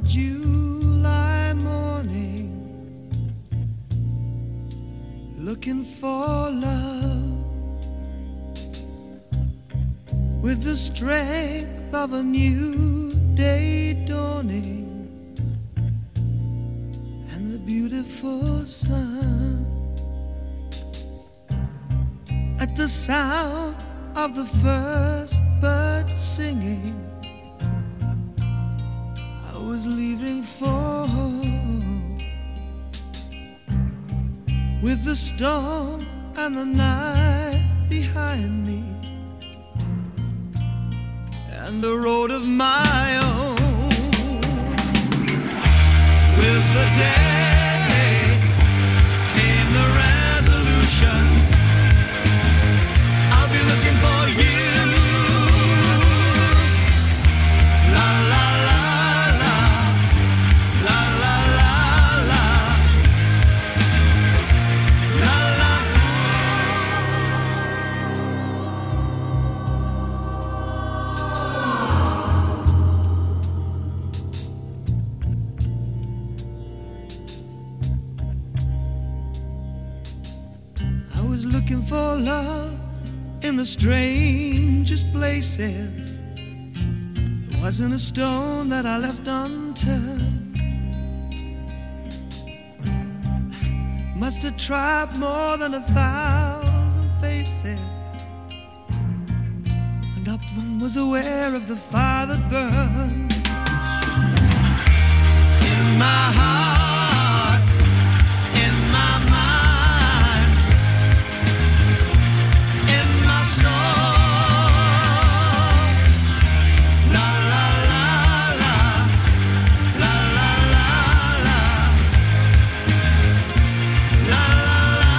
July morning, looking for love with the strength of a new day dawning and the beautiful sun. At the sound of the first bird singing, I was leaving for home, with the storm and the night behind me, and a road of my own. With the day came the resolution, I'll be looking for you. La la la la, la la la la, la la. I was looking for love in the strangest places. There wasn't a stone that I left unturned. Must have tried more than 1,000 faces, and up one was aware of the fire that burned in my heart, in my mind, in my soul. La la la la, la la la la, la la la.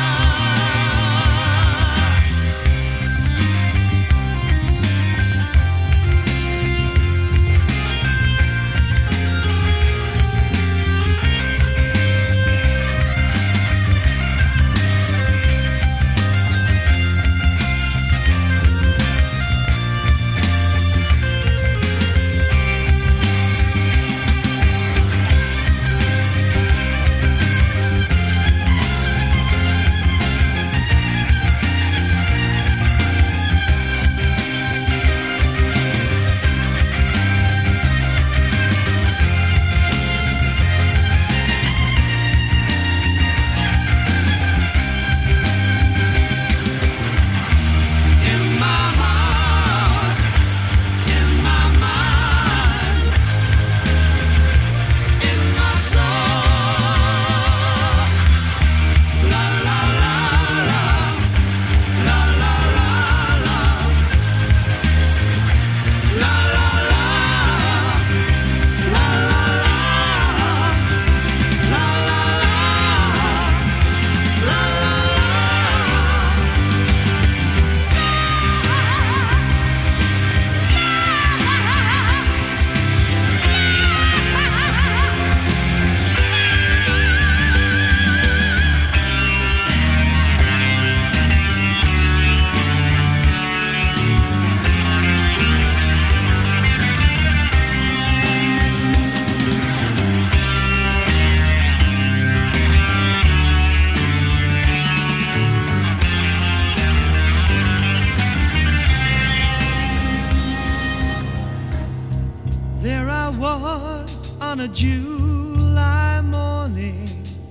There I was on a July morning,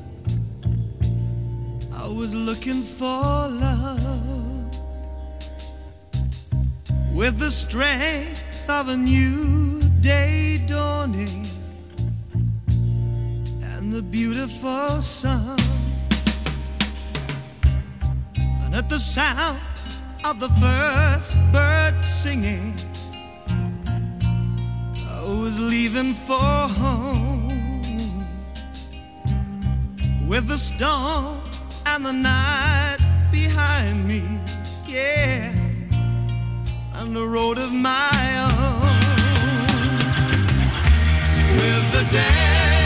I was looking for love with the strength of a new day dawning and the beautiful sun. And at the sound of the first bird singing, I was leaving for home, with the storm and the night behind me, yeah, and the road of my own. With the day